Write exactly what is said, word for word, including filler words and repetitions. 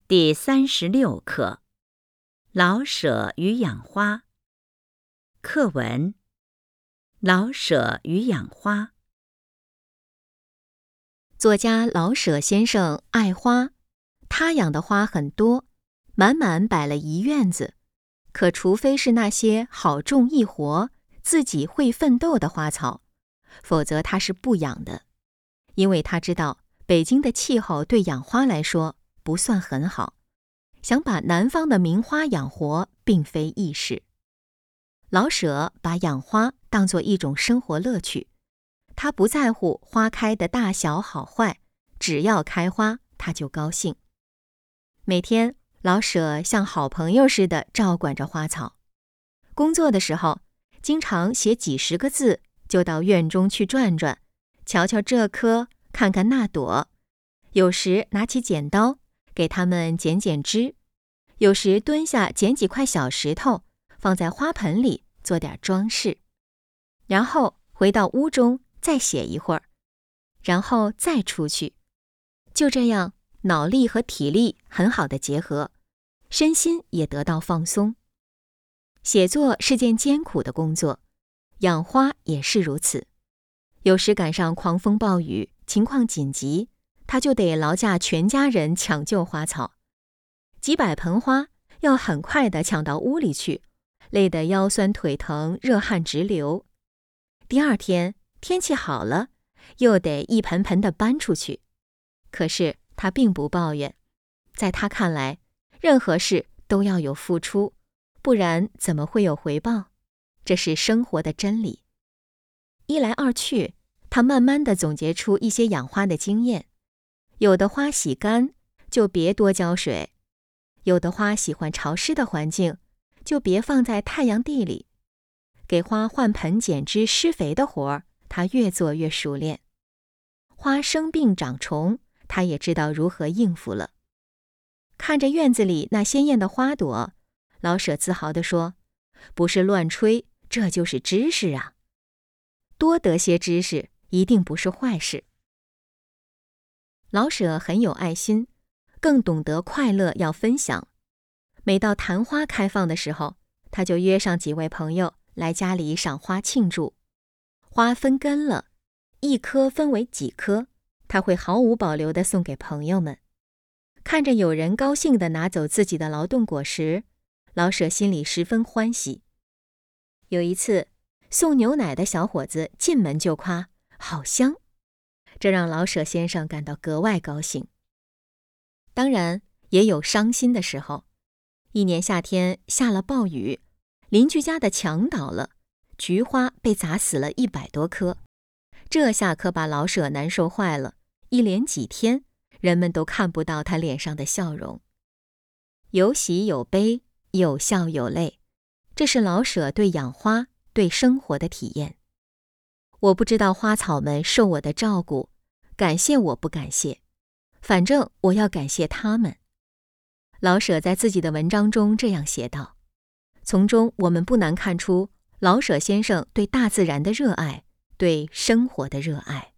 第三十六课：老舍与养花。课文：老舍与养花。 作家老舍先生爱花，他养的花很多，满满摆了一院子。可除非是那些好种易活、自己会奋斗的花草，否则他是不养的，因为他知道北京的气候对养花来说不算很好，想把南方的名花养活并非易事。老舍把养花当作一种生活乐趣，他不在乎花开的大小好坏，只要开花他就高兴。每天老舍像好朋友似的照管着花草，工作的时候经常写几十个字就到院中去转转，瞧瞧这棵，看看那朵，有时拿起剪刀给它们剪剪枝，有时蹲下捡几块小石头放在花盆里做点装饰，然后回到屋中再写一会儿，然后再出去。就这样，脑力和体力很好的结合，身心也得到放松。写作是件艰苦的工作，养花也是如此。有时赶上狂风暴雨，情况紧急，他就得劳驾全家人抢救花草。几百盆花要很快地抢到屋里去，累得腰酸腿疼，热汗直流。第二天天气好了，又得一盆盆地搬出去。可是他并不抱怨，在他看来，任何事都要有付出，不然怎么会有回报？这是生活的真理。一来二去，他慢慢地总结出一些养花的经验。有的花喜干，就别多浇水；有的花喜欢潮湿的环境，就别放在太阳地里。给花换盆剪枝施肥的活儿，他越做越熟练。花生病长虫，他也知道如何应付了。看着院子里那鲜艳的花朵，老舍自豪地说：“不是乱吹，这就是知识啊！”多得些知识，一定不是坏事。老舍很有爱心，更懂得快乐要分享。每到昙花开放的时候，他就约上几位朋友来家里赏花庆祝。花分根了，一颗分为几颗，他会毫无保留地送给朋友们。看着有人高兴地拿走自己的劳动果实，老舍心里十分欢喜。有一次，送牛奶的小伙子进门就夸：“好香！”这让老舍先生感到格外高兴。当然，也有伤心的时候。一年夏天下了暴雨，邻居家的墙倒了，菊花被砸死了一百多棵。这下可把老舍难受坏了，一连几天，人们都看不到他脸上的笑容。有喜有悲，有笑有泪，这是老舍对养花、对生活的体验。我不知道花草们受我的照顾，感谢我不感谢，反正我要感谢他们。老舍在自己的文章中这样写道，从中我们不难看出老舍先生对大自然的热爱，对生活的热爱。